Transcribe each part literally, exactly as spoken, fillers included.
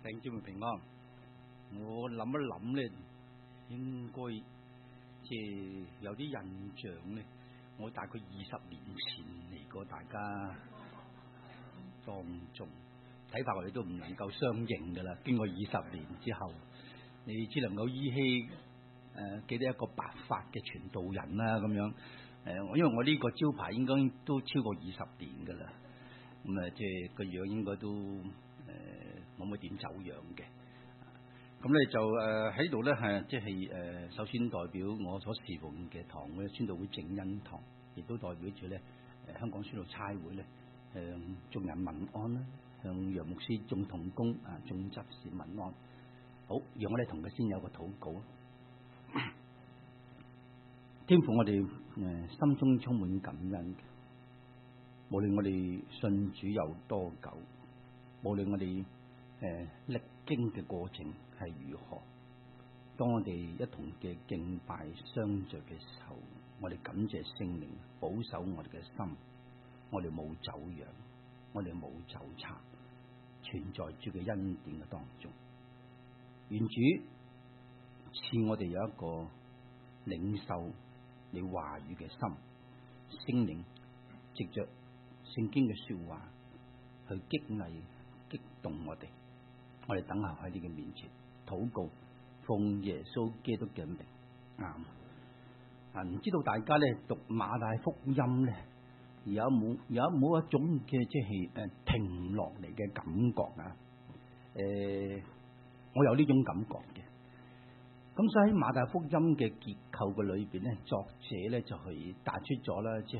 弟兄姊妹平安。我諗一諗咧，應該即係有啲印象咧。我大概二十年前嚟過大家當中，睇法我哋都唔能夠相認噶啦。經過二十年之後，你只能夠依稀誒、呃、記得一個白髮嘅傳道人啦咁樣。誒、呃，因為我呢個招牌應該都超過二十年噶啦，咁、嗯、啊即係個樣應該都誒冇乜點走樣嘅。咁咧就誒喺度咧係即係誒，首先代表我所侍奉嘅堂嘅宣道會正恩堂，亦都代表住咧誒香港宣道差會咧向眾人問安啦，向楊牧師眾同工啊眾執事問安。好，讓我哋同佢先有個禱告。天父，我哋誒心中充滿感恩嘅，無論我哋信主有多久，無論我哋誒歷經嘅過程係如何，當我哋一同嘅敬拜相聚嘅時候，我哋感謝聖靈保守我哋嘅心，我哋冇走樣，我哋冇走差，存在主嘅恩典嘅當中。願主賜我哋有一個領受你話語嘅心，聖靈藉着聖經嘅說話去激勵激動我哋。我哋等候喺你嘅面前禱告，奉耶穌基督嘅名。啱啊！唔知道大家咧讀馬太福音咧，有冇有冇一種嘅即係誒停落嚟嘅感覺啊？誒、呃，我有呢種感覺嘅。咁所以喺馬太福音嘅結構嘅裏邊咧，作者咧就係帶出咗啦，即係誒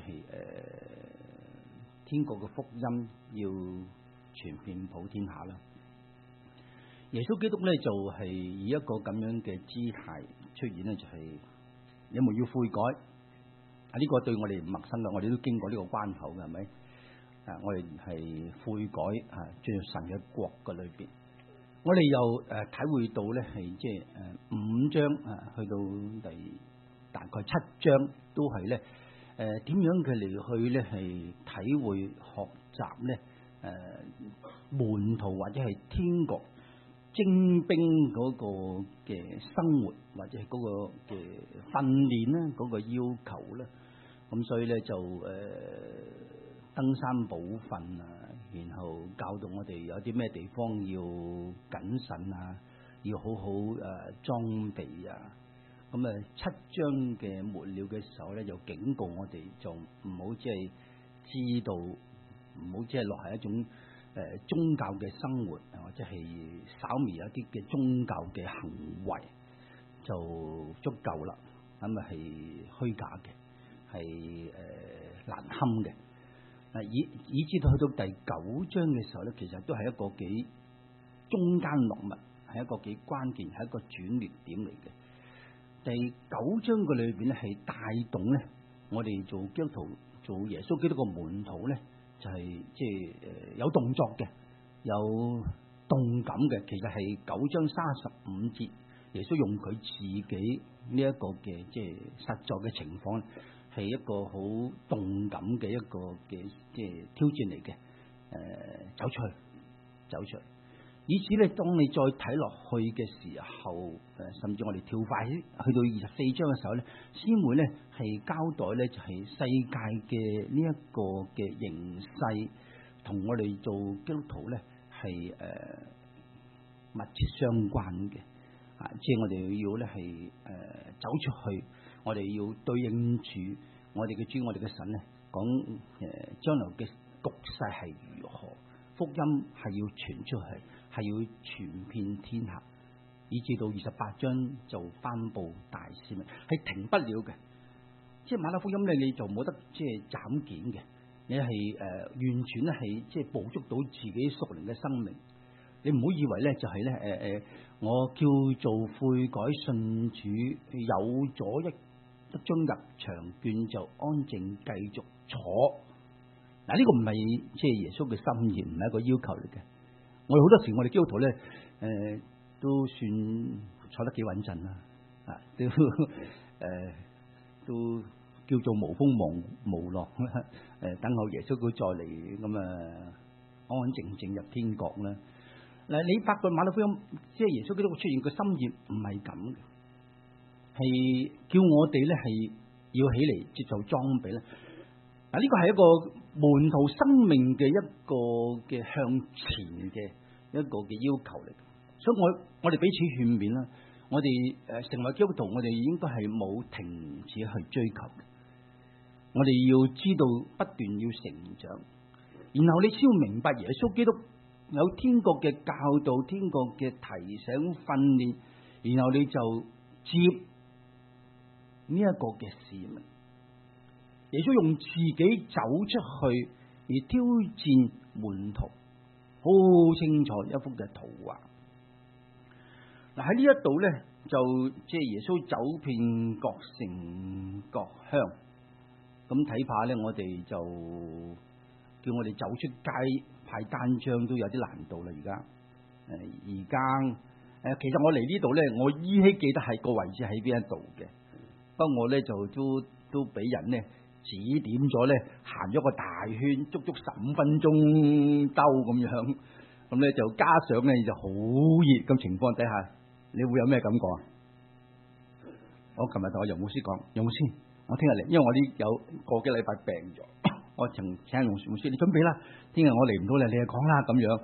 天國嘅福音要傳遍普天下啦。耶穌基督咧就係以一個咁樣嘅姿態出現咧，就係你們要悔改啊！呢個對我哋唔陌生嘅，我哋都經過呢個關口嘅，係咪啊？我哋係悔改啊，進入神嘅國嘅裏邊。我哋又誒體會到咧，係即係誒五章啊，去到第大概七章都係咧誒點樣嘅嚟去咧係體會學習咧誒門徒或者係天國精兵嗰個嘅生活，或者係嗰個嘅訓練啦，嗰個要求啦，咁所以咧就誒、呃、登山寶訓啊，然後教導我哋有啲咩地方要謹慎啊，要好好誒、呃、裝備啊，咁啊七章嘅末了嘅時候咧，就警告我哋就唔好即係知道，唔好即係落喺一種誒宗教嘅生活，或者係稍微有啲嘅宗教嘅行為就足夠啦。咁啊係虛假嘅，係誒、呃、難堪嘅。啊以以至到去到第九章嘅時候咧，其實都係一個幾中間落墨，係一個幾關鍵，係一個轉捩點嚟嘅。第九章嘅裏邊咧係帶動咧，我哋做基督徒、做耶穌基督嘅門徒咧。就係即係誒有動作嘅，有動感嘅。其實係九章三十五節，耶穌用佢自己呢一個嘅即係實在嘅情況，係一個好動感嘅一個嘅即係挑戰嚟嘅。誒、呃，走出去，走出去。以此咧，當你再睇落去嘅時候，誒，甚至我哋跳快去到二十四章嘅時候咧，先會咧係交代咧，就係世界嘅呢一個嘅形勢，同我哋做基督徒咧係誒密切相關嘅。啊，即係我哋要咧係誒走出去，我哋要對應住我哋嘅主，我哋嘅神咧，講誒將來嘅局勢係如何，福音係要傳出去。係要傳遍天下，以至到二十八章就頒布大使命，係停不了嘅。即係馬太福音咧，你就冇得即係斬件嘅，你係誒、呃、完全咧係即係捕捉到自己屬靈嘅生命。你唔好以為咧就係咧誒誒，我叫做悔改信主，有咗一一張入場券就安靜繼續坐。嗱、這、呢個唔係即係耶穌嘅心意，唔係一個要求嚟嘅。我哋好多時，我哋基督徒咧，誒、呃，都算坐得幾穩陣啦，啊，都誒、呃，都叫做無風無無浪，誒、呃，等候耶穌佢再嚟，咁啊，安安靜靜入天國啦。 嗱，你發覺馬太福音即係耶穌基督出現個心意唔係咁嘅，係叫我哋咧係要起嚟接受裝備咧。嗱，呢個係一個門徒生命嘅一個嘅向前嘅一個嘅要求嚟，所以我我哋彼此勸勉啦。我哋誒成為基督徒，我哋應該係冇停止去追求嘅。我哋要知道不斷要成長，然後你先要明白耶穌基督有天國嘅教導、天國嘅提醒訓練，然後你就接呢一個嘅使命。耶穌用自己走出去而挑戰門徒，好清楚一幅嘅圖畫。嗱，喺呢一度咧，就即係耶穌走遍各城各鄉，咁睇怕咧，我哋就叫我哋走出街派單張都有啲難度啦。而家誒，而家誒，其實我嚟呢度咧，我依稀記得係個位置喺邊一度嘅，不過我咧就都都俾人咧指點咗咧，行咗個大圈，足足十五分鐘兜咁樣，咁咧就加上咧就好熱咁情況底下。你會有咩感覺啊？我琴日同我楊牧師講，楊牧師，我聽日嚟，因為我呢有個幾禮拜病咗，我曾請楊牧師，你準備啦，聽日我嚟唔到咧，你就講啦咁樣。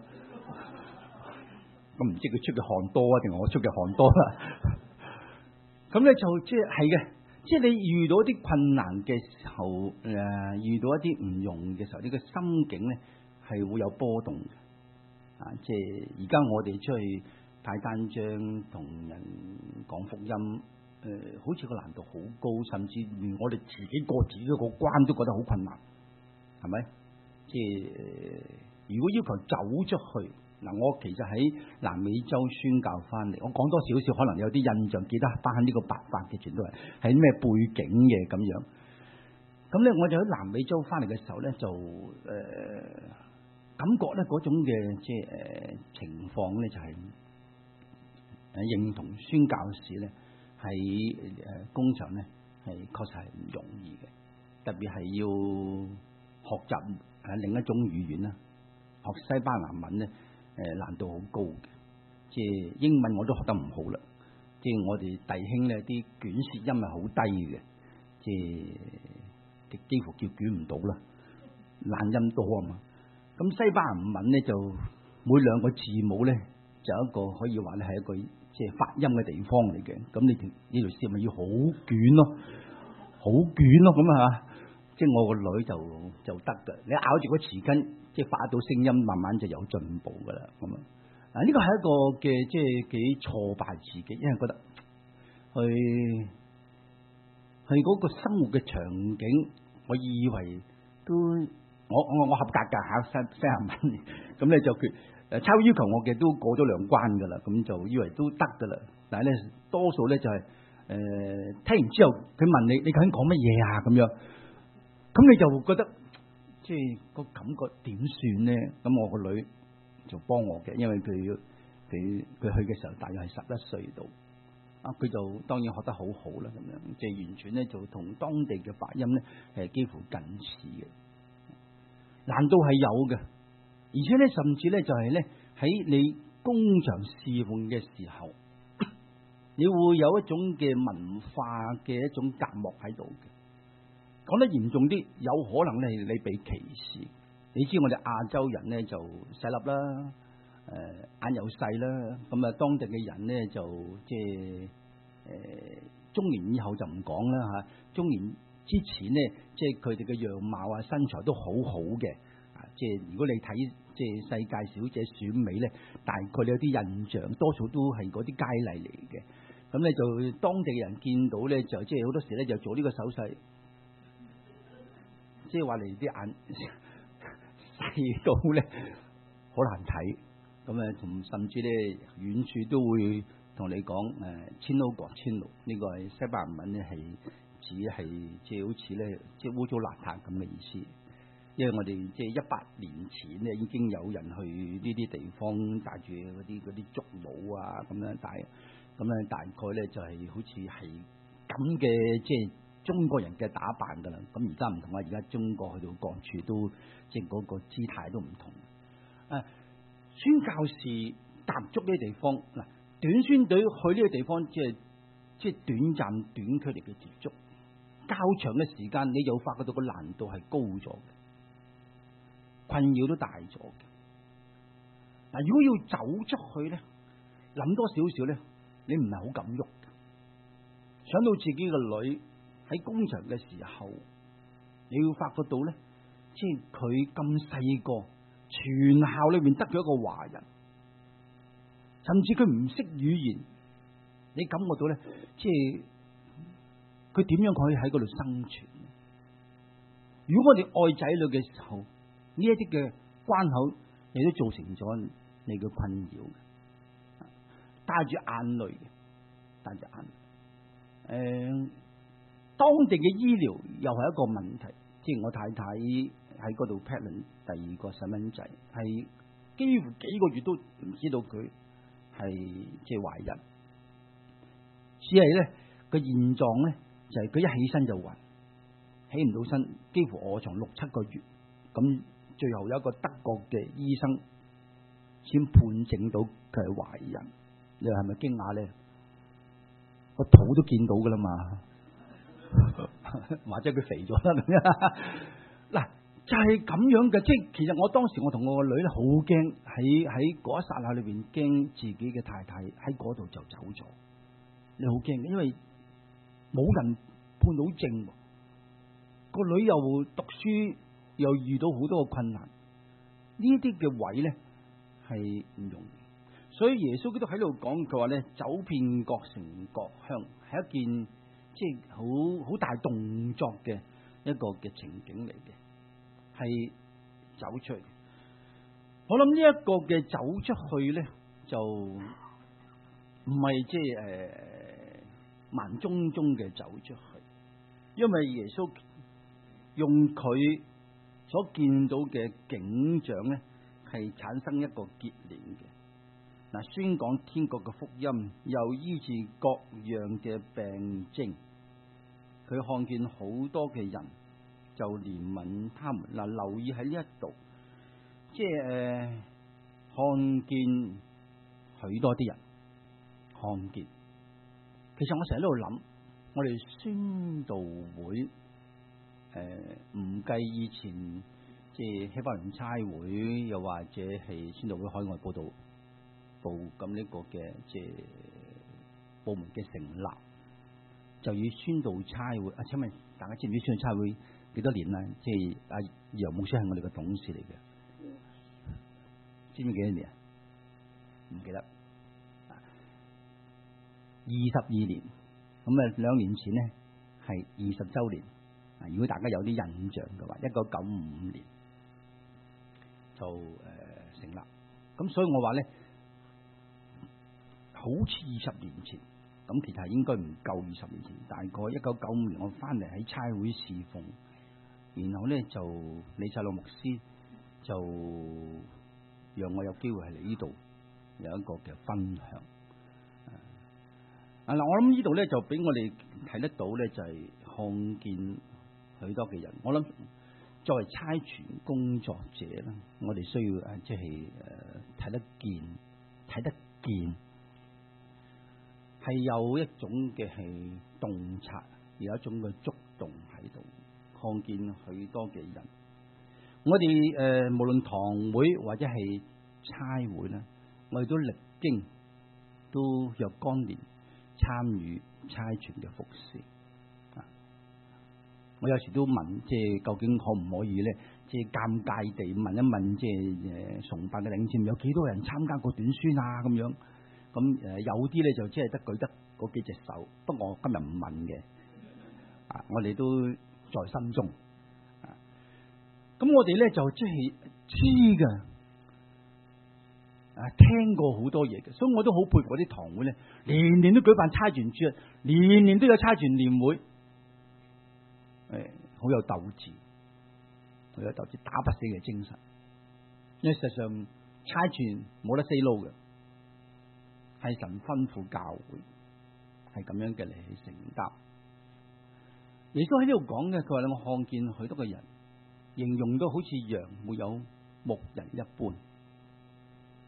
咁唔知佢出嘅汗多啊，定係我出嘅汗多啦？咁咧就即係係嘅，即係你遇到啲困難嘅時候，誒、呃，遇到一啲唔容易嘅時候，呢、這個心境咧係會有波動嘅。啊，即係而家我哋出去派單張同人講福音，誒、呃，好似個難度好高，甚至連我哋自己過自己個關都覺得好困難，係咪？即係、呃、如果要求走出去，嗱、呃，我其實喺南美洲宣教翻嚟，我講多少少，可能有啲印象記得翻呢個白髮嘅全都係係咩背景嘅咁樣。咁咧，我就喺南美洲翻嚟嘅時候咧，就誒、呃、感覺咧嗰種嘅即係誒、呃、情況咧就係、是。誒，認同宣教士咧喺誒工場咧係確實係唔容易嘅，特別係要學習誒另一種語言啦，學西班牙文咧誒難度好高嘅，即係英文我都學得唔好啦，即係我哋弟兄咧啲捲舌音係好低嘅，即係幾乎叫捲唔到啦，懶音多啊嘛。咁西班牙文咧就每兩個字母咧就一個可以話咧係一個。即係發音嘅地方嚟嘅，咁你條呢條線咪要好捲咯，好捲咯，咁啊，即係我個女就就得㗎，你咬住個匙羹，即係發到聲音，慢慢就有進步㗎啦，咁啊，啊呢個係一個嘅即係幾挫敗自己，因為覺得去去嗰個生活嘅場景，我以為都我我我合格㗎嚇，西西班牙文，咁咧就決。誒，超要求我嘅都過咗兩關噶啦，咁就以為都得噶啦。但係咧，多數咧就係、是、誒、呃、聽完之後，佢問你你究竟講乜嘢啊？咁樣，咁你就覺得即係個感覺點算咧？咁我個女就幫我嘅，因為佢佢佢去嘅時候大約係十一歲度，啊，佢就當然學得好好啦，咁樣即係完全咧就同當地嘅發音咧係幾乎近似嘅，難度係有嘅。而且咧，甚至咧就係咧喺你工場侍奉嘅時候，你會有一種嘅文化嘅一種隔膜喺度嘅。講得嚴重啲，有可能咧你被歧視。你知我哋亞洲人咧就細粒啦，誒、呃、眼又細啦，咁啊當地嘅人咧就即係誒中年以後就唔講啦嚇，中年之前咧即係佢哋嘅樣貌啊身材都好好嘅。即係如果你睇即係世界小姐選美咧，大概你有啲印象，多數都係嗰啲佳麗嚟嘅。咁咧就當地人見到咧，就即係好多時咧就做呢個手勢，即係話你啲眼細到咧好難睇。咁啊，同甚至咧遠處都會同你講誒，千路國千路呢個係西班牙文咧，係指係即係好似咧即係污糟邋遢咁嘅意思。因為我哋即係一百年前咧，已經有人去呢啲地方帶住嗰啲嗰啲竹帽啊，咁樣帶，咁樣大概咧就係好似係咁嘅，即係中國人嘅打扮噶啦。咁而家唔同啊，而家中國去到各處都即係嗰個姿態都唔同。誒，宣教士踏足呢啲地方。嗱，短宣隊去呢個地方，即係即係短暫短距離嘅接觸，較長嘅時間，你又發覺到個難度係高咗嘅，困擾都大咗嘅。嗱，如果要走出去咧，諗多少少咧，你唔係好敢喐。想到自己個女喺工場嘅時候，你要發覺到咧，即係佢咁細個，全校裏面得咗一個華人，甚至佢唔識語言，你感覺到咧，即係佢點樣可以喺嗰度生存？如果我哋愛仔女嘅時候，呢一啲嘅關口，亦都造成咗你嘅困擾嘅，帶住眼淚嘅，帶住眼淚。誒、呃，當地嘅醫療又係一個問題，即係我太太喺嗰度 pregnant 第二個細蚊仔，係幾乎幾個月都唔知道佢係即係懷孕，只係咧個現狀咧就係、是、佢一起身就暈，起唔到身，幾乎臥床六七個月，咁最後有一個德國嘅醫生先判證到佢係懷孕，你話係咪驚訝咧？個肚都見到噶啦嘛，或者佢肥咗啦咁樣。嗱，就係咁樣嘅，即係其實我當時我同我個女咧好驚，喺喺嗰一剎那裏邊驚自己嘅太太喺嗰度就走咗，你好驚嘅，因為冇人判到證，個女又讀書又遇到好多嘅困難，呢啲嘅位咧係唔容易。所以耶穌基督喺度講，佢話咧，走遍各城各鄉，係一件即係好好大動作嘅一個嘅情景嚟嘅，係走出去。我諗呢一個嘅走出去咧，就唔係即係誒慢中中嘅走出去，因為耶穌用佢所見到嘅景象咧，係產生一個結連嘅。嗱，宣講天國嘅福音，又醫治各樣嘅病症。佢看見好多嘅人，就憐憫他們。嗱，留意喺呢一度，即係誒、呃、看見許多啲人，看見。其實我成日喺度諗，我哋宣道會誒唔計以前即係希伯倫差會，又或者係宣道會海外佈道部咁呢個嘅即係部門嘅成立，就以宣道差會。啊，請問大家知唔知宣道差會幾多年啦？即係阿楊牧師係我哋嘅董事嚟嘅，知唔知幾多年啊？唔記得，二十二年。咁啊，兩年前咧係二十週年。啊，如果大家有啲印象嘅話，一九九五年就誒、呃、成立。咁所以我話咧，好似二十年前，咁其實應該唔夠二十年前，大概一九九五年我翻嚟喺差會侍奉，然後咧就李察樂牧師就讓我有機會喺嚟呢度有一個嘅分享。啊嗱，我諗呢度咧就俾我哋睇得到咧，就係、是、看見許多嘅人。我諗作為差傳工作者咧，我哋需要誒即係誒睇得見，睇得見。係有一種嘅係洞察，有一種嘅觸動喺度，看見許多嘅人。我哋誒、呃、無論堂會或者係差會咧，我哋都歷經都若干年參與差傳嘅服侍。啊，我有時都問，即係究竟可唔可以咧？即係尷尬地問一問，即係誒崇拜嘅領袖有幾多人參加過短宣啊？咁樣。咁誒有啲咧就即係得舉得嗰幾隻手，不過我今日唔問嘅，啊，我哋都在心中，啊，咁我哋咧就即係知嘅，啊，聽過好多嘢嘅，所以我都好佩服啲堂會咧，年年都舉辦差傳節，年年都有差傳年會，誒，好有鬥志，好有鬥志，打不死嘅精神，因為事實上差傳冇得 say no 嘅。係神吩咐教會，係咁樣嘅嚟去承擔。耶穌喺呢度講嘅，佢話咧：我看見許多嘅人，形容到好似羊沒有牧人一般。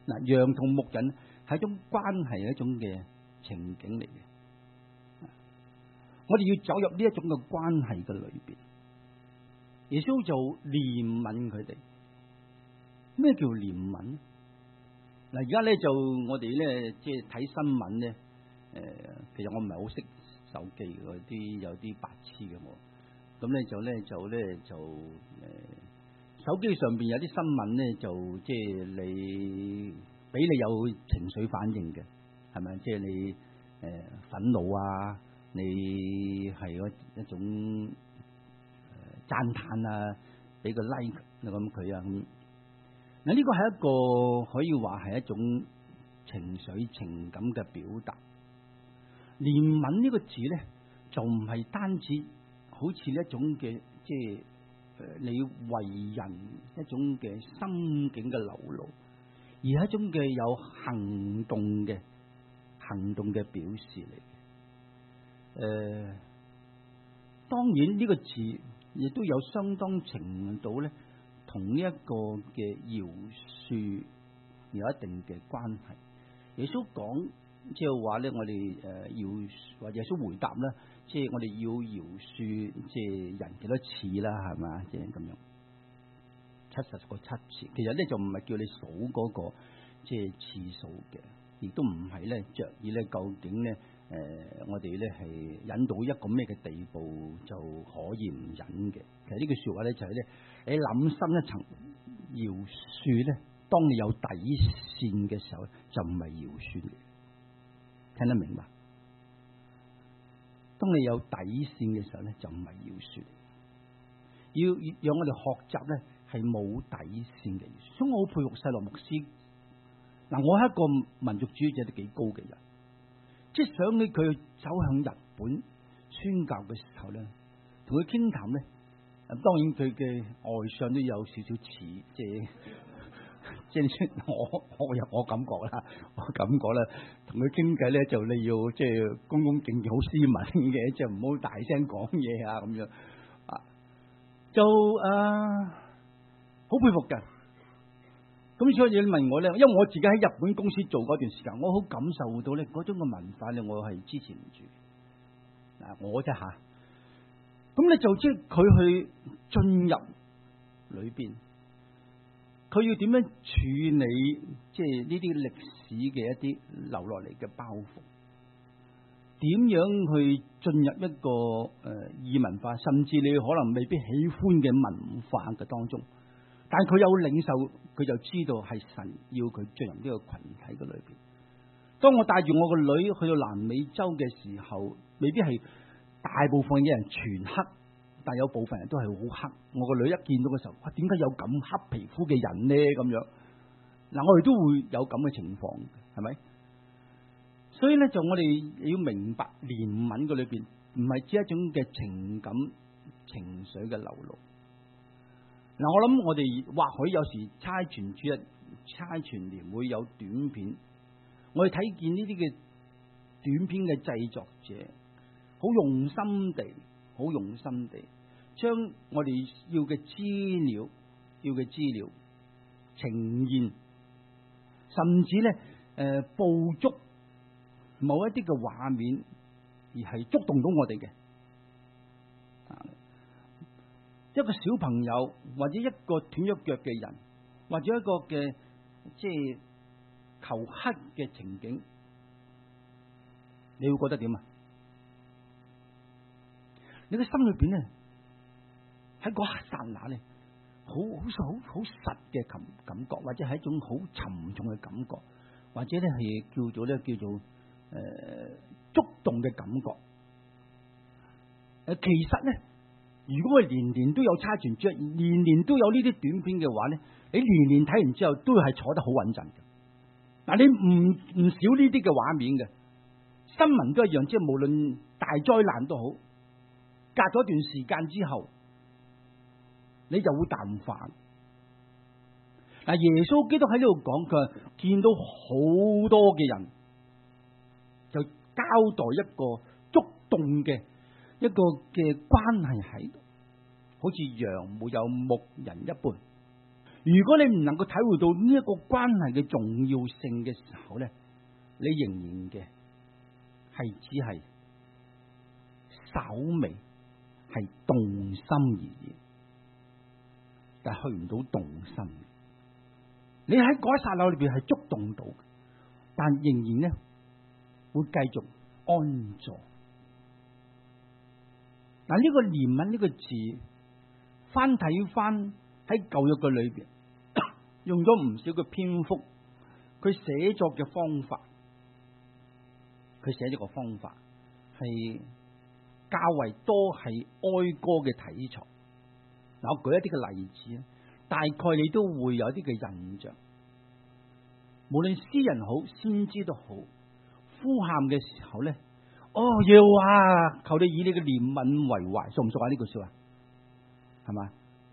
嗱，羊同牧人係一種關係，一種嘅情景嚟嘅。我哋要走入呢一種嘅關係嘅裏邊，耶穌就憐憫佢哋。咩叫憐憫？嗱，而家咧就我哋咧即係睇新聞咧，誒、呃，其實我唔係好識手機嘅，啲有啲白痴嘅我，咁咧就咧就咧就誒、呃，手機上邊有啲新聞咧就即係你俾你有情緒反應嘅，係咪？即係你誒、呃、憤怒啊，你係一種誒讚嘆啊，俾個 like 咁佢啊咁。嗱，呢個係一個可以話係一種情緒情感嘅表達。憐憫呢個字咧，就唔係單止好似呢一種嘅，即係誒你為人一種嘅心境嘅流露，而係一種嘅有行動嘅行動嘅表示嚟嘅。誒、呃，當然呢個字亦都有相當程度咧，同呢一個嘅饒恕有一定嘅關係。耶穌講即係話咧，我哋誒饒或者耶穌回答啦，即係我哋要饒恕即係人幾多次啦，係嘛？即係咁樣七十個七次。其實咧就唔係叫你數嗰個即係次數嘅，亦都唔係咧着意咧究竟咧誒我哋咧係忍到一個咩嘅地步就可以唔忍嘅。其實呢句說話咧就係咧。你諗深一層，饒恕咧，當你有底線嘅時候，就唔係饒恕嘅。聽得明白？當你有底線嘅時候咧，就唔係饒恕。要讓我哋學習咧，係冇底線嘅。所以我好佩服細羅牧師。嗱，我係一個民族主義者都幾高嘅人，即係想起佢走向日本宣教嘅時候咧，同佢傾談咧。咁當然佢嘅外相都有少少似，即係即係我我有我感覺啦，我感覺啦，同佢傾偈咧就你要即係恭恭敬敬好斯文嘅，即係唔好大聲講嘢啊咁樣啊，就誒好佩服嘅。咁所以你問我咧，因為我自己喺日本公司做嗰段時間，我好感受到咧嗰種嘅文化咧，我係支持唔住。嗱，我啫吓。咁你就即係佢去進入裏邊，佢要點樣處理即係呢啲歷史嘅一啲留落嚟嘅包袱？點樣去進入一個誒異文化，甚至你可能未必喜歡嘅文化嘅當中，但係佢有領受，佢就知道係神要佢進入呢個群體嘅裏邊。當我帶住我個女去到南美洲嘅時候，未必係。大部分嘅人全黑，但有部分人都係好黑。我個女一見到嘅時候，哇！點解有咁黑皮膚嘅人呢？咁樣嗱，我哋都會有咁嘅情況，係咪？所以咧，就我哋要明白憐憫嘅裏邊，唔係只一種嘅情感情緒嘅流露。嗱，我諗我哋或許有時差傳主日、差傳年會有短片，我哋睇見呢啲嘅短片嘅製作者。好用心地，好用心地，將我哋要嘅資料、要嘅資料呈現，甚至咧誒、呃、捕捉某一啲嘅畫面，而係觸動到我哋嘅。一個小朋友，或者一個斷咗腳嘅人，或者一個嘅即係求乞嘅情景，你會覺得點啊？你嘅心裏邊咧，喺嗰一剎那咧，好好好好實嘅感感覺，或者係一種好沉重嘅感覺，或者咧係叫做咧叫做誒觸動嘅感覺。誒，其實咧，如果我年年都有差傳主日，年年都有呢啲短片嘅話咧，你年年睇完之後都係坐得好穩陣嘅。嗱，你唔唔少呢啲嘅畫面嘅新聞都一樣，即係無論大災難都好。隔咗一段時間之後，你就會淡化。嗱，耶穌基督喺呢度講，佢見到好多嘅人，就交代一個觸動嘅一個嘅關係喺度，好似羊沒有牧人一般。 如果你唔能夠體會到呢一個關係嘅重要性嘅時候咧，你仍然嘅係只係稍微係動心而已，但係去唔到動心。你喺嗰一剎那裏邊係觸動到，但仍然咧會繼續安坐。嗱，呢個憐憫呢個字，翻睇翻喺舊約嘅裏邊，用咗唔少嘅篇幅，佢寫作嘅方法，佢寫咗個方法係較為多係哀歌嘅題材。嗱，我舉一啲嘅例子啊，大概你都會有啲嘅印象。無論詩人好，先知都好，呼喊嘅時候咧，哦，耶和華，求你以你嘅憐憫為懷，熟唔熟啊？呢句說話係嘛？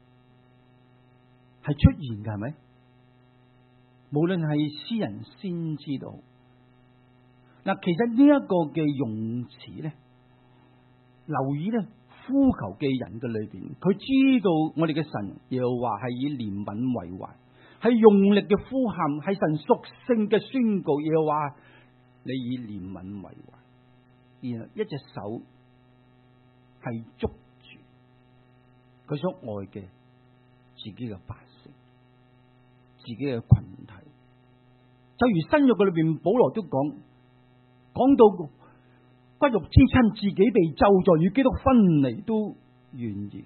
係出現嘅係咪？無論係詩人先知都好。嗱，其實呢一個嘅用詞咧，留意咧，呼求嘅人嘅裏邊，佢知道我哋嘅神耶和華係以憐憫為懷，係用力嘅呼喊，係神屬性嘅宣告，耶和華你以憐憫為懷，然後一隻手係捉住佢所愛嘅自己嘅百姓，自己嘅群體。就如新約嘅裏邊，保羅都講講到骨肉之親自己被咒詛，與基督分離都願意。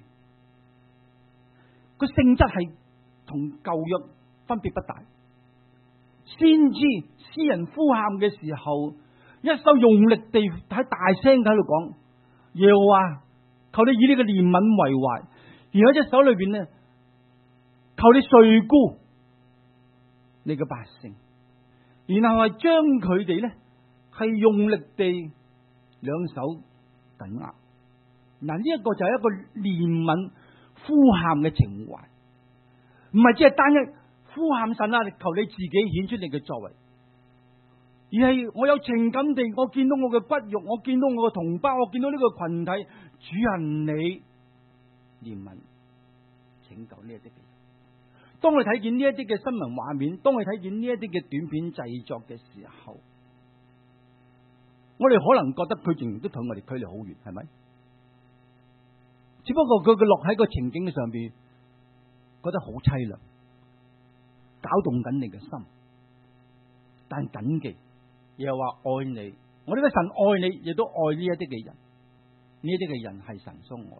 個性質係同舊約分別不大。先知詩人呼喊嘅時候，一手用力地喺大聲喺度講，耶和華，求你以呢個憐憫為懷，然後一隻手裏邊呢，求你垂顧你嘅百姓，然後係將佢哋咧係用力地兩手緊握。嗱，呢一個就係一個憐憫呼喊嘅情懷，唔係只係單一呼喊神啊，求你自己顯出你嘅作為，而係我有情感地，我見到我嘅骨肉，我見到我嘅同胞，我見到呢個群體，主人你憐憫拯救呢一啲嘅人。當我睇見呢一啲嘅新聞畫面，當我睇見呢一啲嘅短片製作嘅時候，我哋可能覺得佢仍然都同我哋距離好遠，係咪？只不過佢佢落喺個情景嘅上邊，覺得好淒涼，搞動緊你嘅心。但謹記，又話愛你，我哋嘅神愛你，亦都愛呢一啲嘅人，呢一啲嘅人係神所愛。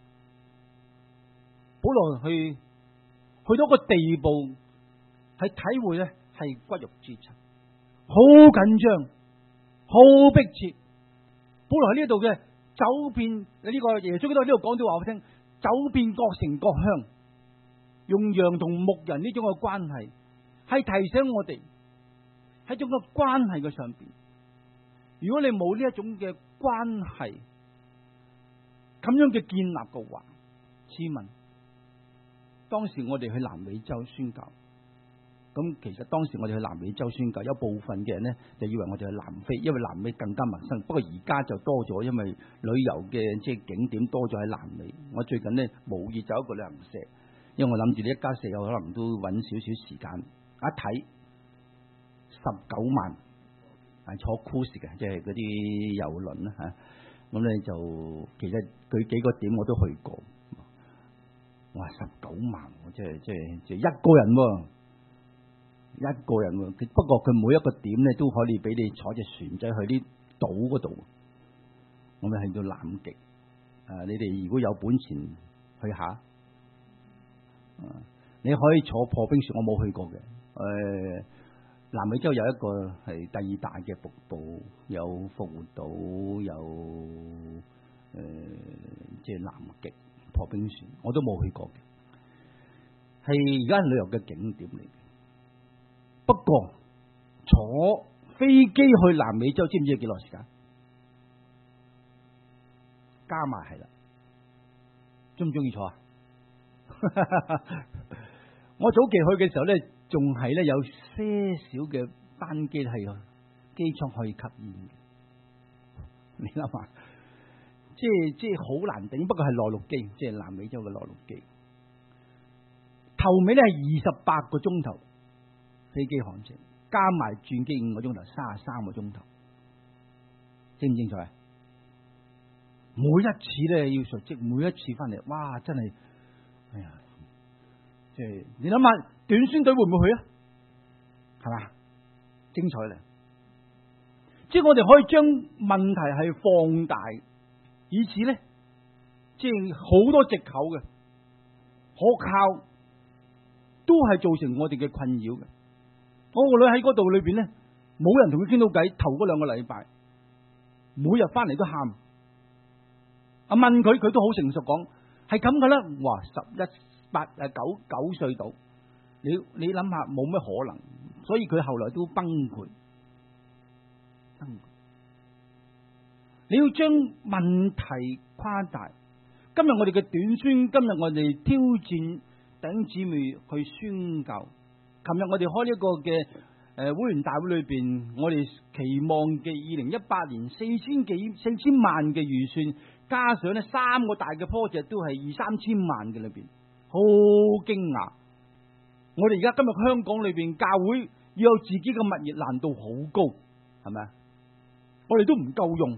保羅去去到個地步，係體會咧係骨肉之親，好緊張，好迫切。保羅喺呢度嘅走遍呢、這個耶穌基督喺呢度講到話我聽，走遍各城各鄉，用羊同牧人呢種嘅關係，係提醒我哋喺一種嘅關係嘅上邊。如果你冇呢一種嘅關係，咁樣嘅建立嘅話，試問當時我哋去南美洲宣教，咁其實當時我哋去南美洲宣教，有部分嘅人呢就以為我哋去南非，因為南美更加陌生。不過而家就多咗，因為旅遊嘅即係景點多咗喺南美。我最近呢無意走一個旅行社，因為我諗住呢一家四口可能都揾少少時間，一睇十九萬係坐 cruise 嘅，即係嗰啲遊輪啦吓。咁咧就其實佢幾個點我都去過。哇！十九萬，即係即係即係一個人喎，一個人喎。不過佢每一個點咧都可以俾你坐隻船仔去啲島嗰度。我哋去到南極，啊！你哋如果有本錢去下，啊！你可以坐破冰船，我冇去過嘅。誒、呃，南美洲有一個係第二大嘅瀑布，有復活島，有誒、呃，即係南極。破冰船我都冇去過嘅，係而家旅遊嘅景點嚟嘅。不過坐飛機去南美洲，知唔知要幾耐時間？加埋係啦，中唔中意坐啊？我早期去嘅時候咧，仲係咧有些少嘅班機係機艙可以吸煙嘅，你諗下？即係即係好難頂，不過係內陸機，即係南美洲嘅內陸機。睇頭尾咧係二十八個鐘頭飛機航程，加埋轉機五個鐘頭，三十三個鐘頭，清唔清楚啊？每一次咧要述職，每一次翻嚟，哇！真係，哎呀，即係你諗下，短宣隊會唔會去啊？係嘛，精彩咧！即係我哋可以將問題係放大，以此咧，即係好多藉口嘅學校都係造成我哋嘅困擾嘅。我個女喺嗰度裏邊咧，冇人同佢傾到偈，頭嗰兩個禮拜，每日翻嚟都喊。啊！問佢，佢都好成熟講，係咁噶啦。哇！十一八誒九九歲到，你你諗下，冇咩可能，所以佢後來都崩潰。崩潰。你要將問題誇大。今日我哋嘅短宣，今日我哋挑戰弟兄姊妹去宣教。琴日我哋開呢一個嘅誒會員大會裏邊，我哋期望嘅二零一八年四千幾四千萬嘅預算。加上咧三個大嘅 project 都係二三千萬嘅裏邊，好驚訝！我哋而家今日香港裏邊教會要有自己嘅物業，難度好高，係咪啊？我哋都唔夠用，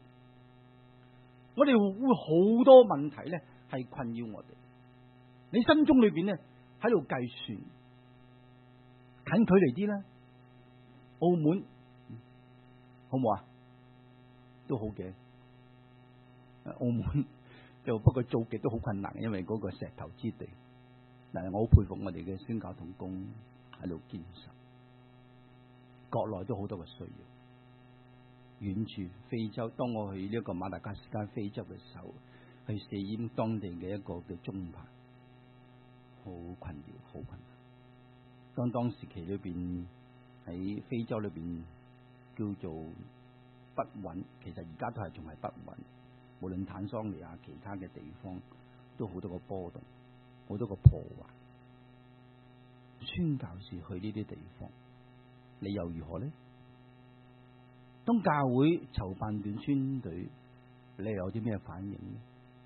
我哋會好多問題咧係困擾我哋。你心中裏邊咧喺度計算，近距離啲啦，澳門好唔好啊？都好嘅。澳門就不過做極都好困難，因為嗰個石頭之地。但係我好佩服我哋嘅宣教同工喺度堅守。國內都好多嘅需要。遠處非洲，當我去呢一個馬達加斯加非洲嘅時候，去試驗當地嘅一個嘅中牌，好困擾，好困難。當當時期裏邊喺非洲裏邊叫做不穩，其實而家都係仲係不穩。無論坦桑尼亞其他嘅地方，都好多個波動，好多個破壞。宣教士去呢啲地方，你又如何呢？當教會籌辦短宣隊，你又有啲咩反應呢？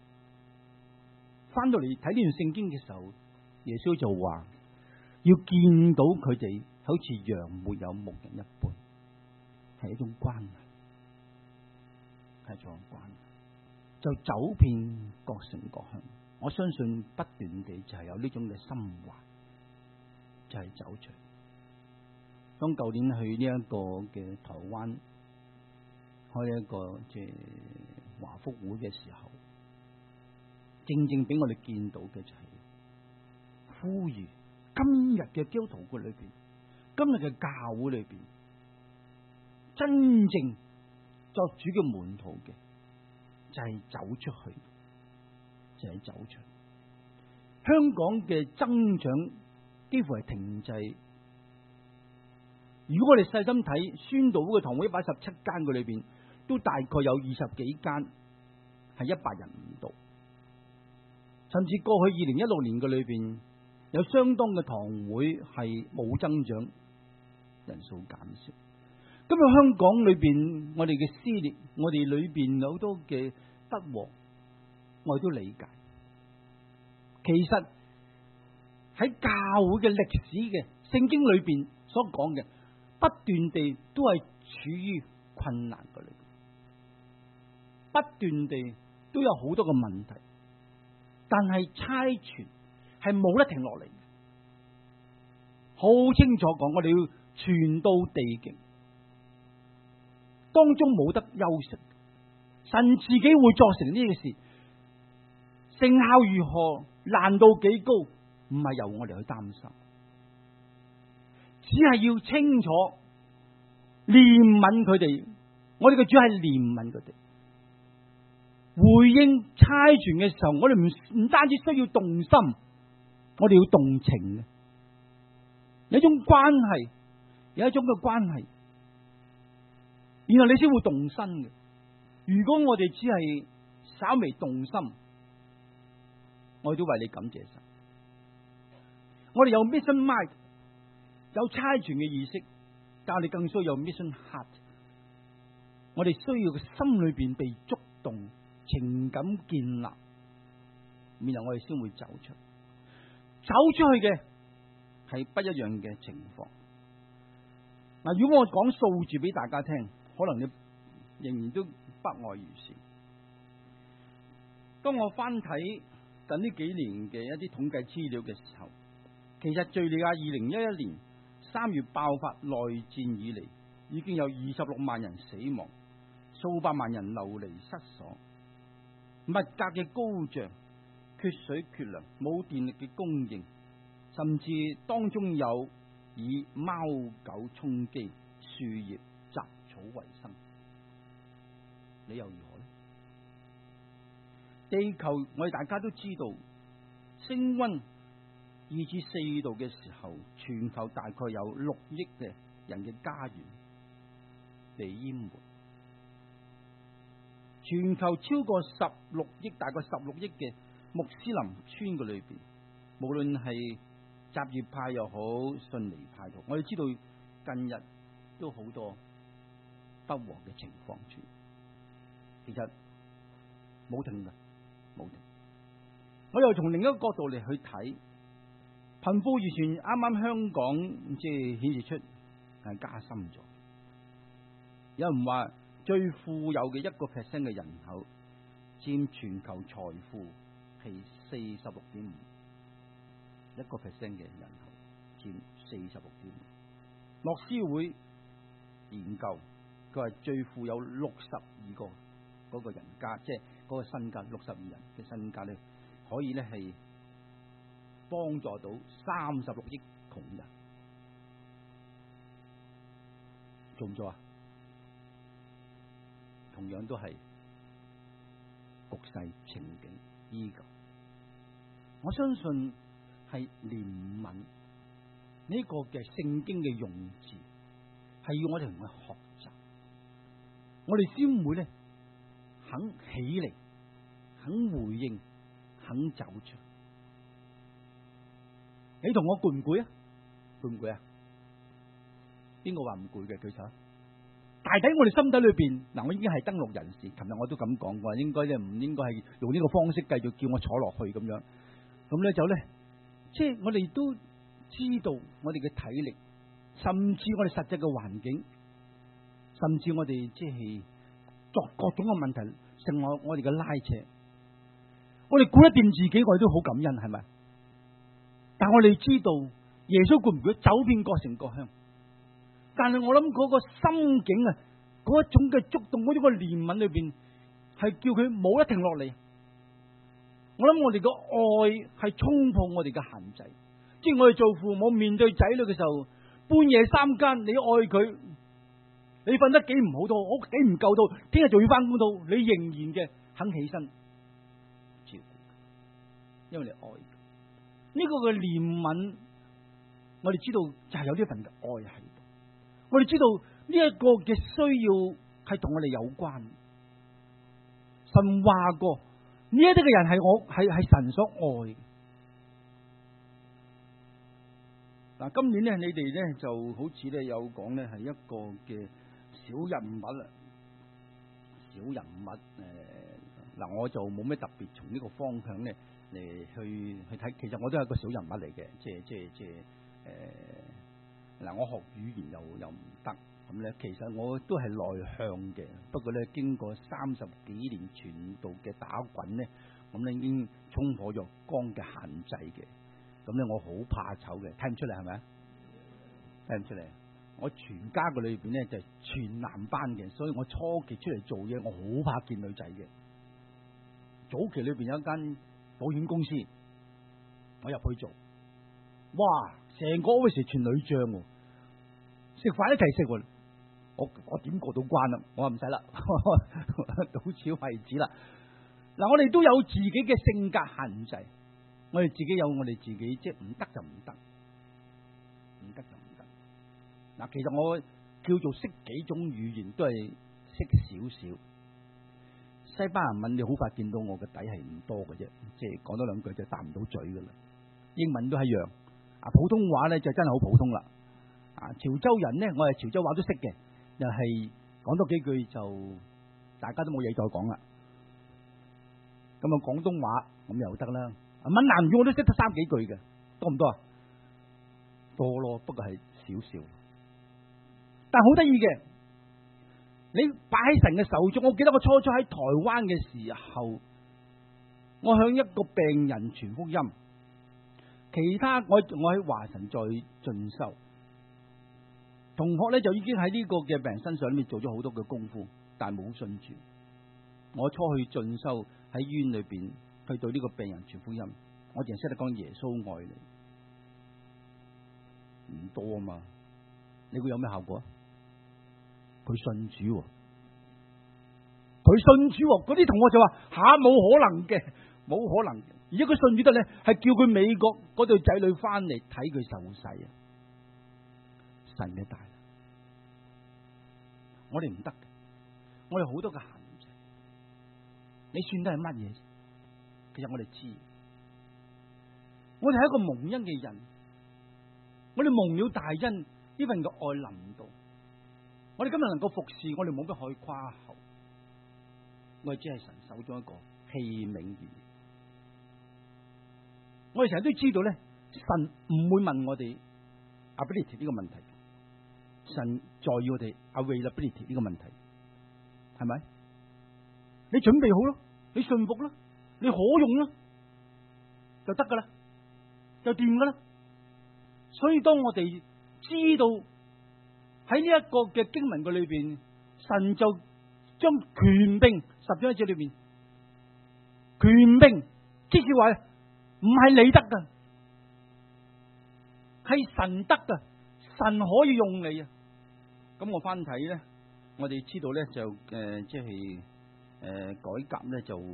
翻到嚟睇呢段聖經嘅時候，耶穌就話要見到佢哋好似羊沒有牧人一般，係一種關係，係一種關係。就走遍各城各鄉，我相信不斷地就係有呢種嘅心懷，就係、是、走出。當舊年去呢一個嘅台灣開一個即係華福會嘅時候，正正俾我哋見到嘅就係呼籲今日嘅基督徒會裏邊，今日嘅教會裏邊，真正作主嘅門徒嘅。就係走出去，就係、是、走出去。香港嘅增長幾乎係停滯。如果我哋細心睇宣道會嘅堂會一百一十七間嘅裏邊，都大概有二十幾間係一百人唔到。甚至過去二零一六年嘅裏邊，有相當嘅堂會係冇增長，人數減少。今日香港裏邊，我哋嘅撕裂，我哋裏邊有好多嘅不和，我哋都理解。其實喺教會嘅歷史嘅聖經裏邊所講嘅，不斷地都係處於困難嗰裏，不斷地都有好多嘅問題，但係差傳係冇得停落嚟嘅，好清楚講，我哋要傳到地極。當中冇得休息，神自己會作成呢件事，成效如何，難度幾高，唔係由我哋去擔心，只係要清楚憐憫佢哋。我哋嘅主係憐憫佢哋，回應差傳嘅時候，我哋唔唔單止需要動心，我哋要動情嘅，有一種關係，有一種嘅關係。然後你先會動身嘅。如果我哋只係稍微動心，我哋都為你感謝神。我哋有 mission mind， 有差傳嘅意識，但係我哋更需要有 mission heart。我哋需要嘅心裏邊被觸動，情感建立，然後我哋先會走出。 走出去嘅係不一樣嘅情況。嗱，如果我講數字俾大家聽，可能你仍然都不外如是。當我翻睇近呢幾年嘅一啲統計資料嘅時候，其實敘利亞二零一一年三月爆發內戰以嚟，已經有二十六萬人死亡，數百萬人流離失所，物價嘅高漲，缺水缺糧，冇電力嘅供應，甚至當中有以貓狗充飢、樹葉雜草為生。你又如何呢？地球我哋大家都知道，升溫二至四度嘅時候，全球大概有六億嘅人嘅家園被淹沒。全球超過十六億，大概十六億嘅穆斯林村嘅裏邊，無論係什葉派又好，遜尼派又好，我哋知道近日都好多不和嘅情況出現。其實冇停嘅，冇停。我又從另一個角度嚟去睇，貧富懸殊啱啱香港即係顯示出係加深咗。有人話最富有嘅一個 percent 嘅人口佔全球財富係四十六點五，一個 percent 嘅人口佔四十六點五。樂施會研究，佢話最富有六十二個嗰個人家，即係嗰個身家，六十二人嘅身家咧，可以咧係幫助到三十六億窮人。做唔做啊？同樣都係局勢情景依舊。我相信係憐憫呢個嘅聖經嘅用字，係要我哋同佢學習，我哋先會咧肯起嚟，肯回應，肯走出。你同我攰唔攰啊？攰唔攰啊？邊個話唔攰嘅？舉手。大抵我哋心底裏邊嗱，我已經係登錄人士。琴日我都咁講過，應該咧唔應該係用呢個方式繼續叫我坐落去咁樣。咁咧就咧，即係我哋都知道我哋嘅體力，甚至我哋實際嘅環境，甚至我哋即係作各種嘅問題，成為我哋嘅拉扯。我哋顧得掂自己，我哋都好感恩，係咪？但我哋知道耶穌顧唔顧走遍各城各鄉。但係我諗嗰個心境啊，嗰一種嘅觸動，嗰種嘅憐憫裏邊，係叫佢冇得停落嚟。我諗我哋嘅愛係衝破我哋嘅限制，即係我哋做父母面對仔女嘅時候，半夜三更你愛佢，你瞓得幾唔好到，我幾唔夠到，聽日仲要翻工到，你仍然嘅肯起身照顧，因為你愛佢。呢個嘅憐憫，我哋知道就係有呢份嘅愛喺度。我哋知道呢一個嘅需要係同我哋有關。神話過呢一啲嘅人係我係係神所愛嘅。嗱，今年咧你哋咧就好似咧有講咧係一個嘅小人物啦，小人物誒嗱、呃，我就冇咩特別從呢個方向咧嚟去去睇。其實我都係一個小人物嚟嘅，即係即係即係誒。呃嗱，我學語言又又唔得，咁咧其實我都係內向嘅。不過咧，經過三十幾年傳道嘅打滾咧，咁咧已經衝破咗光嘅限制嘅。咁咧我好怕醜嘅，睇唔出嚟係咪啊？睇唔出嚟。我全家個裏邊咧就係全男班嘅，所以我初期出嚟做嘢，我好怕見女仔嘅。早期裏邊有一間保險公司，我入去做，哇！成個 office 全女將，食飯一齊食，我我點過到關啦？我話唔使啦，到此為止啦。嗱，我哋都有自己嘅性格限制，我哋自己有我哋自己，即係唔得就唔得，唔得就唔得。嗱，其實我叫做識幾種語言，都係識少少。西班牙文你好快見到我嘅底係唔多嘅啫，即係講多兩句就答唔到嘴噶啦。英文都係一樣。啊，普通話咧就真係好普通啦。啊，潮州人咧，我係潮州話都識嘅，又係講多幾句就大家都冇嘢再講啦。咁啊，廣東話咁又得啦。閩南語我都識得三幾句嘅， 多唔多啊？多咯，不過係少少。但好得意嘅，你擺喺神嘅手中。我記得我初初喺台灣嘅時候，我向一個病人傳福音，其他我我喺華神在進修，同學咧就已經喺呢個嘅病人身上裏面做咗好多嘅功夫，但係冇信主。我初去進修喺醫院裏邊去對呢個病人傳福音，我淨係識得講耶穌愛你，唔多啊嘛。你估有咩效果？佢信主，佢信主，嗰啲同學就話吓，冇可能嘅，冇可能嘅。而家佢信主得咧，係叫佢美國嗰對仔女翻嚟睇佢受洗啊！神嘅大，我哋唔得嘅，我哋好多嘅限制。你算得係乜嘢？其實我哋知，我哋係一個蒙恩嘅人，我哋蒙了大恩，呢份嘅愛臨到。我哋今日能夠服侍，我哋冇乜可以誇口，我哋只係神手中一個器皿而已。我哋成日都知道咧，神唔會問我哋 ability 呢個問題，神在意我哋 availability 呢個問題，係咪？你準備好咯，你信服咯，你可用咯，就得噶啦，就掂噶啦。所以當我哋知道喺呢一個嘅經文嘅裏邊，神就將權柄十章一節裏邊，權柄即是話唔係你得噶，係神得噶，神可以用你啊。咁我翻睇咧，我哋知道咧就誒即係誒改革咧就誒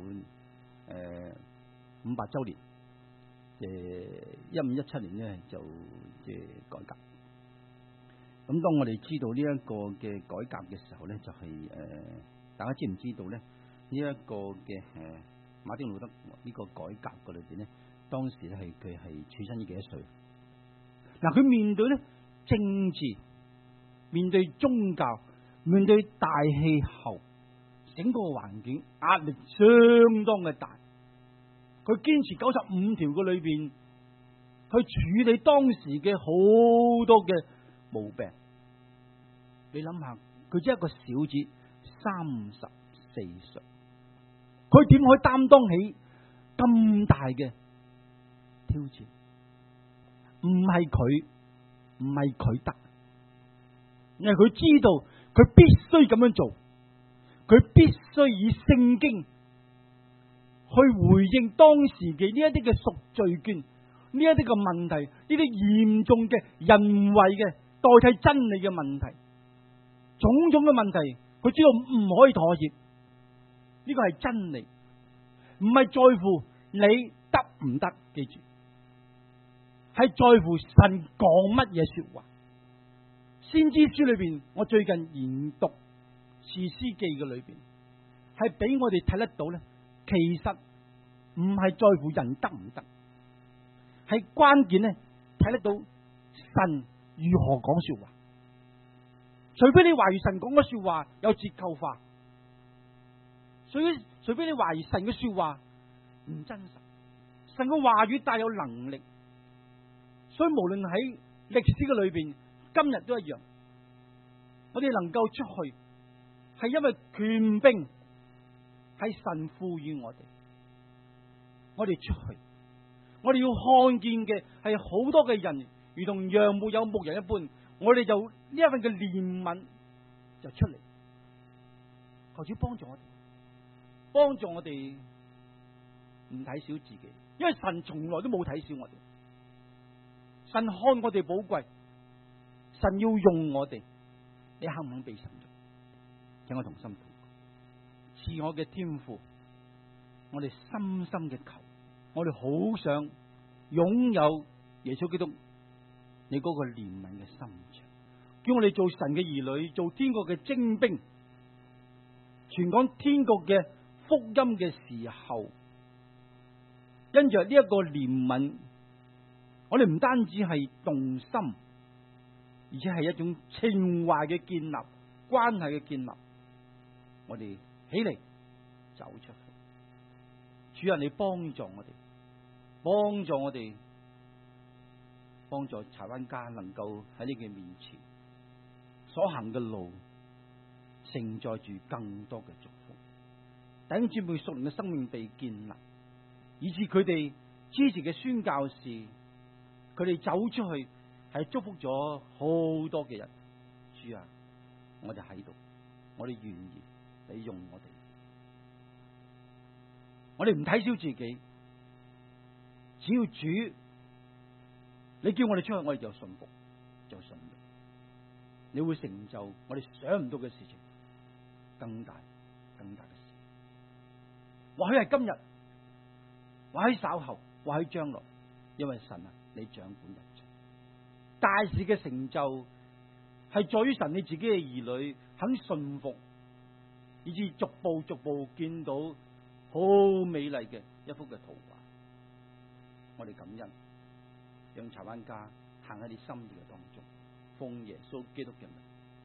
五百周年，誒一五一七年咧就即係改革。咁當我哋知道呢一個嘅改革嘅時候咧，就係、是、誒、呃、大家知唔知道咧？呢、這、一個嘅誒、呃、馬丁路德呢個改革嘅裏邊咧，當時咧係佢係處身於幾多歲？嗱，佢面對咧政治，面對宗教，面對大氣候，整個環境壓力相當嘅大。佢堅持九十五條嘅裏邊去處理當時嘅好多嘅毛病。你諗下，佢只係一個小子，三十四歲，佢點可以擔當起咁大嘅挑戰？唔係佢，唔係佢得，因為佢知道佢必須咁樣做，佢必須以聖經去回應當時嘅呢一啲嘅贖罪券，呢一啲嘅問題，呢啲嚴重嘅人為嘅代替真理嘅問題，種種嘅問題，佢知道唔可以妥協。呢個係真理，唔係在乎你得唔得，記住，係在乎神講乜嘢說話。先知書裏邊，我最近研讀士師記嘅裏邊，係俾我哋睇得到咧。其實唔係在乎人得唔得，係關鍵咧睇得到神如何講說話。除非你懷疑神講嘅說話有折扣化，所以除非你懷疑神嘅說話唔真實，神嘅話語帶有能力，所以無論喺歷史嘅裏邊，今日都一樣，我哋能夠出去係因為權柄係神賦予我哋，我哋出去，我哋要看見嘅係好多嘅人如同羊沒有牧人一般，我哋就呢一份嘅憐憫就出嚟，求主幫助我哋，幫助我哋唔睇小自己，因為神從來都冇睇小我哋，神看我哋寶貴，神要用我哋，你肯唔肯被神用？請我同心禱告，賜我嘅天父，我哋深深嘅求，我哋好想擁有耶穌基督你嗰個憐憫嘅心腸，叫我哋做神嘅兒女，做天國嘅精兵，傳講天國嘅福音嘅時候，因着呢一個憐憫，我哋唔單止係動心，而且係一種情懷嘅建立，關係嘅建立，我哋起嚟走出去。主啊，你幫助我哋，幫助我哋幫助柴灣家能夠喺你嘅面前所行嘅路，承載住更多嘅祝福。弟兄姊妹屬靈嘅生命被建立，以致佢哋支持嘅宣教士，佢哋走出去係祝福咗好多嘅人。主啊，我哋喺度，我哋願意你用我哋，我哋唔睇小自己，只要主你叫我哋出去，我哋就信服，就信你，你會成就我哋想唔到嘅事情，更大更大嘅事。或許係今日，或許稍後，或許將來，因為神啊，你掌管一切，大事嘅成就係在於神你自己嘅兒女肯信服，以至逐步逐步見到好美麗嘅一幅嘅圖畫。我哋感恩，讓柴灣家行喺你心意嘅當中，奉耶穌基督嘅名。